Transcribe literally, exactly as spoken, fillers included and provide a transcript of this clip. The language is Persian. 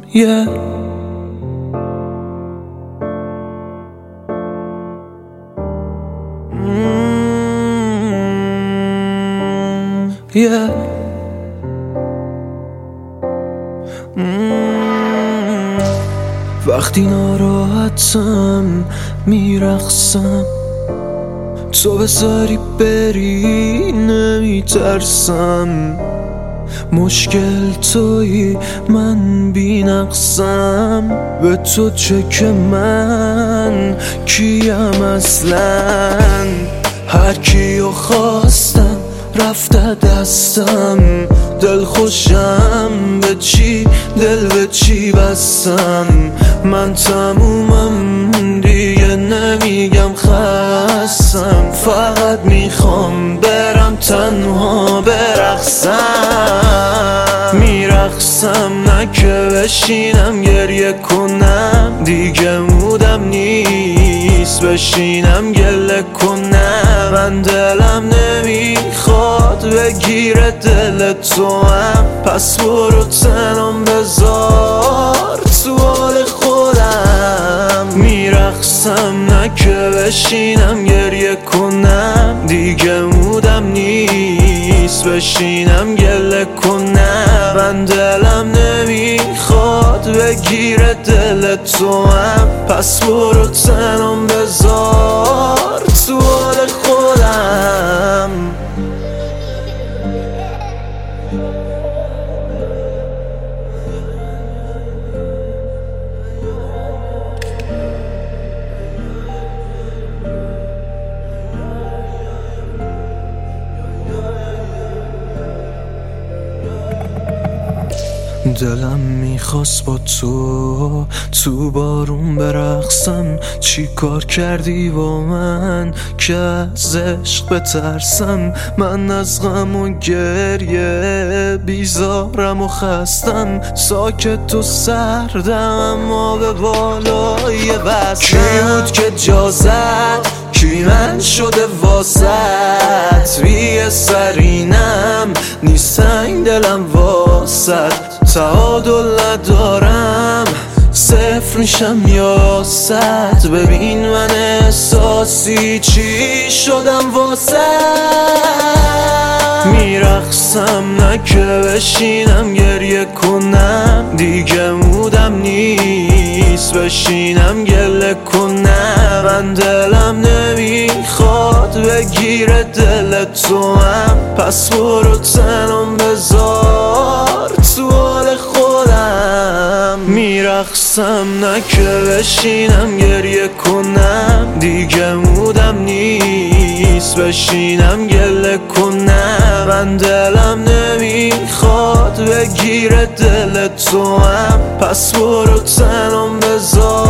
yeah. mm, yeah. mm. وقتی ناراحتم میرقصم، تو بذاری بری نمیترسم. مشکل تویی من بی نقصم، به تو چه که من کیم اصلا. هر کیو خواستم رفته دستم، دل خوشم به چی دل به چی بستم. من تمومم دیگه نمیگم خستم، فقط میخوام برم تنها برقصم. میرقصم نه که بشینم گریه کنم، دیگه مودم نیست بشینم گله کنم. من دلم نمیخواد بگیره دل تو هم، پس برو تنم بذار تو حال خودم. میرقصم نه که بشینم گریه کنم، دیگه مودم نیست بشینم گله کنم. من دلم نمیخواد بگیره دل تو هم، پس برو تنم بذار تو حال خودم. دلم میخواست با تو تو بارون برقصم. چی کار کردی با من که از عشق بترسم؟ من از غم و گریه بیزارم و خستم، ساکت و سردم اما به بالای وزنم. کی بود که جا زد کی من شده واسط؟ ریه سرینم نیستنگ دلم واسط. تعادل ندارم صفر میشم یا صد. ببین من احساسی چی شدم واسط. میرقصم نه که بشینم گریه کنم، دیگه مودم نیست بشینم گله کنم. من دلم نمیخواد بگیره دل تو هم، پس برو تنم بذار تو حال خودم. میرقصم نه که بشینم گریه کنم، دیگه مودم نیست بشینم گله کنم. من دلم نمیخواد بگیره دل تو هم، پس برو تنم بذار